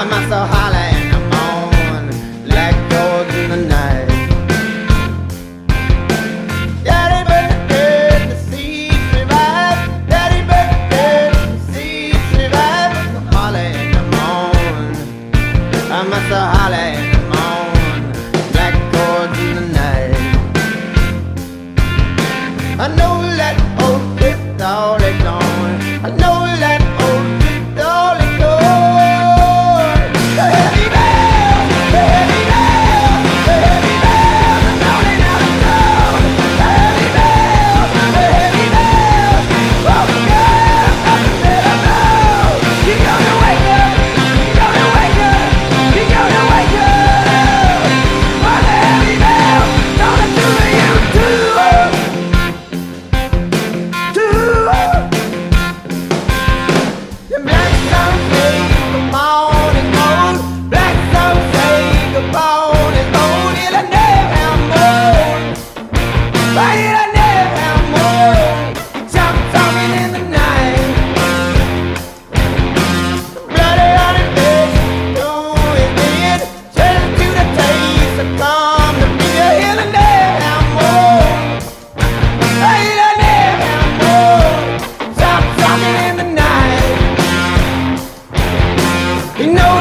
must so holler in the morning, black gold in the night. Daddy bird, the seeds revive. Daddy bird, the seeds revive. Holler in the morning, I must so holler in the morning, black gold in the night. I know that old trip all is gone. I know that old trip all is gone. The heavy bell, the heavy bell, the heavy bell, the rolling out of town. The heavy bell, the heavy bell. Oh girl, nothing better now. You gonna wake up, you gonna wake up, you gonna wake up. Oh, the heavy bell, gonna do you too. You know